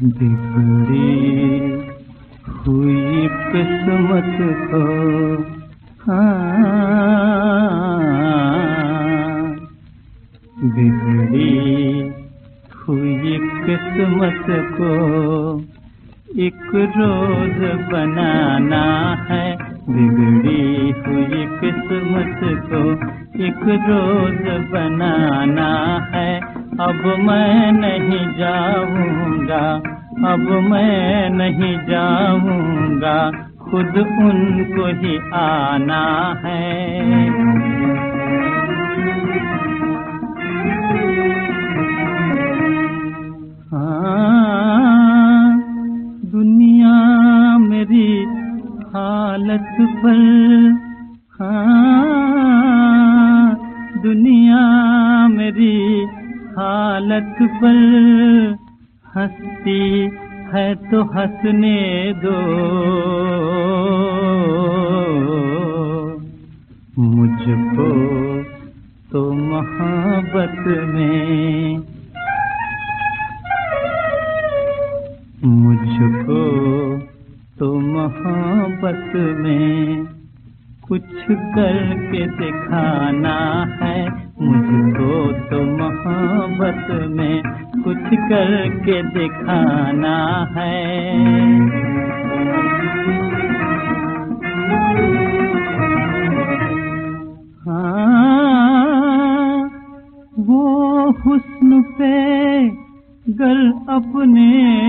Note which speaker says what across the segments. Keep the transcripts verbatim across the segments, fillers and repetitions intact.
Speaker 1: बिगड़ी हुई किस्मत को, हाँ, बिगड़ी हुई किस्मत को एक रोज बनाना है। बिगड़ी हुई किस्मत को एक रोज बनाना है। अब मैं नहीं जाऊंगा, अब मैं नहीं जाऊंगा, खुद उनको ही आना है। हाँ, दुनिया मेरी हालत पर, हाँ, दुनिया मेरी हालत पर हंसती है तो हंसने दो, मुझको तो मोहब्बत में, मुझको तो मोहब्बत में कुछ करके दिखाना है। मुझको तो मोहब्बत में कुछ करके दिखाना है। हाँ, वो हुस्न पे गर अपने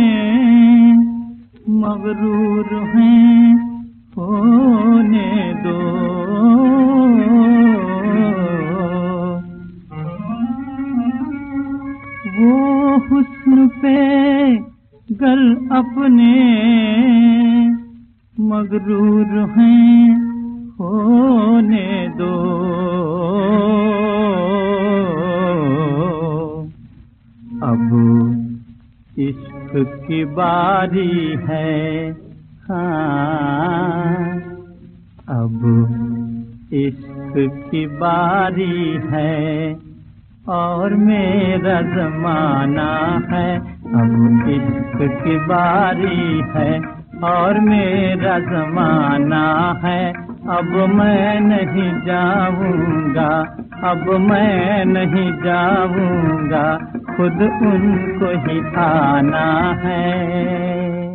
Speaker 1: मगरूर हैं होने दो, वो हुस्न पे गर अपने मगरूर हैं होने दो। अब इश्क की बारी है, हाँ, अब इश्क की बारी है और मेरा ज़माना है। अब इश्क की बारी है और मेरा ज़माना है। अब मैं नहीं जाऊंगा, अब मैं नहीं जाऊंगा, खुद उनको ही आना है।